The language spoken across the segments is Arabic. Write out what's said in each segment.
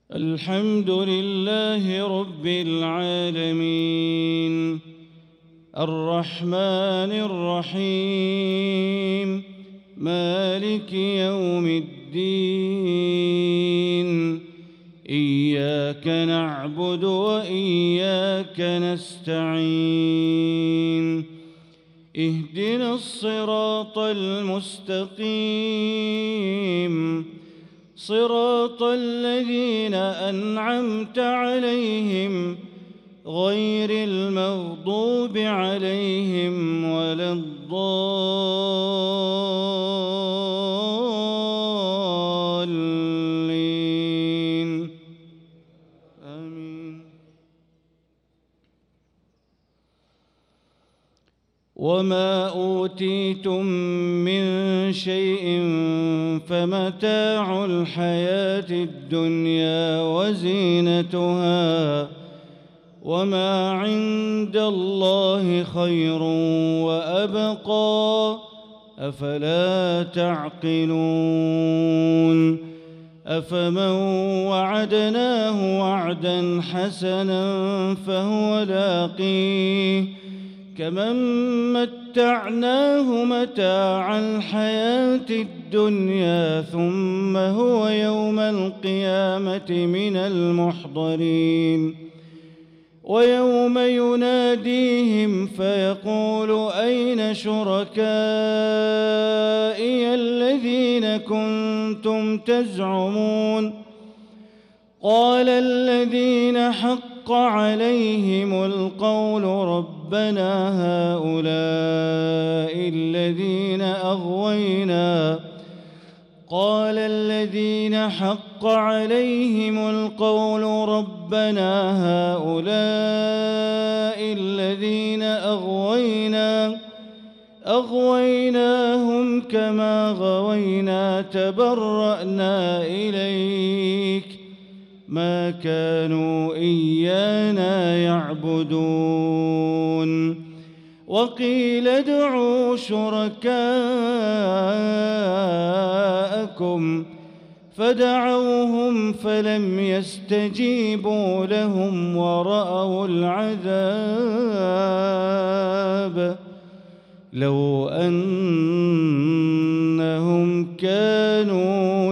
الحمد لله رب العالمين الرحمن الرحيم مالك يوم الدين إياك نعبد وإياك نستعين اهدنا الصراط المستقيم صراط الذين أنعمت عليهم غير المغضوب عليهم ولا الضالين آمين. وما أوتيتم من شيء فمتاع الحياة الدنيا وزينتها وما عند الله خير وأبقى أفلا تعقلون أفمن وعدناه وعدا حسنا فهو لاقيه كمن متعناه متاع الحياة الدنيا ثم هو يوم القيامة من المحضرين ويوم يناديهم فيقول أين شركائي الذين كنتم تزعمون قال الذين حق عليهم القول ربنا هؤلاء الذين أغوينا أغويناهم كما غوينا تبرأنا إليك ما كانوا إيانا يعبدون وقيل ادعوا شركاءكم فدعوهم فلم يستجيبوا لهم ورأوا العذاب لو أنهم كانوا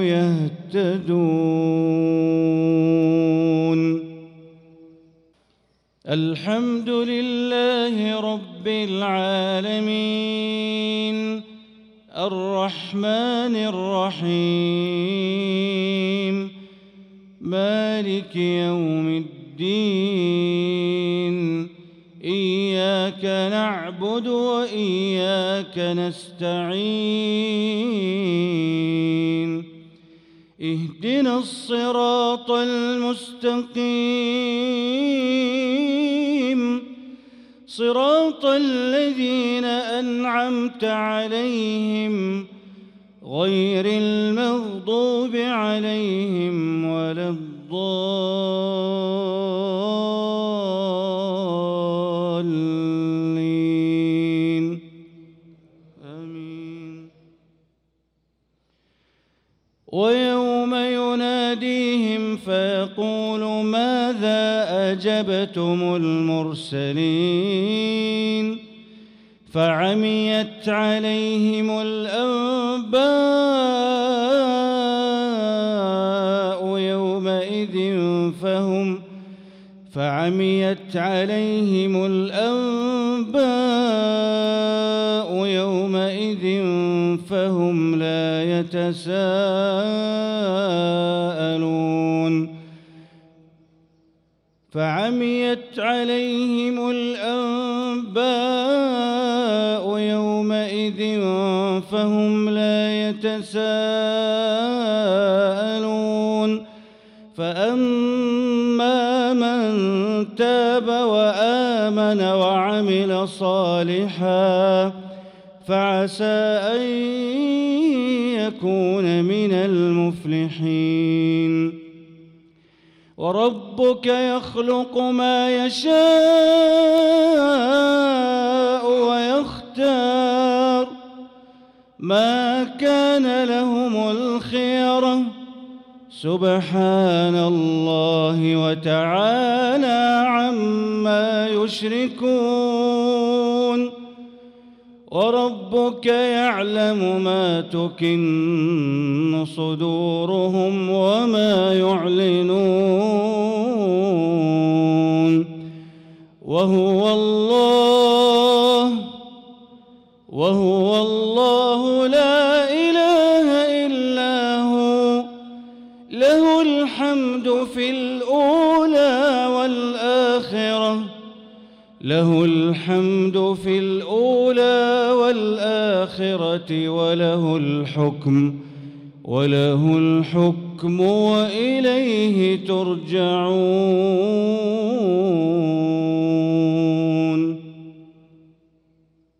يهتدون. الحمد لله رب العالمين الرحمن الرحيم مالك يوم الدين إياك نعبد وإياك نستعين اهدنا الصراط المستقيم صراط الذين أنعمت عليهم غير المغضوب عليهم ولا الضالين آمين. ويوم يناديهم فيقول ماذا أجبتم المرسلين فعميت عليهم الأنباء يومئذ فهم لا يتساءلون فعميت عليهم الأنباء يومئذ فهم لا يتساءلون فأما من تاب وآمن وعمل صالحا فعسى أن يكون من المفلحين. وربك يخلق ما يشاء ويختار ما كان لهم الخيرة سبحان الله وتعالى عما يشركون وربك يعلم ما تكن صدورهم وما يعلنون وهو الله لا إله إلا هو له الحمد في الأولى والآخرة وله الحكم وإليه ترجعون.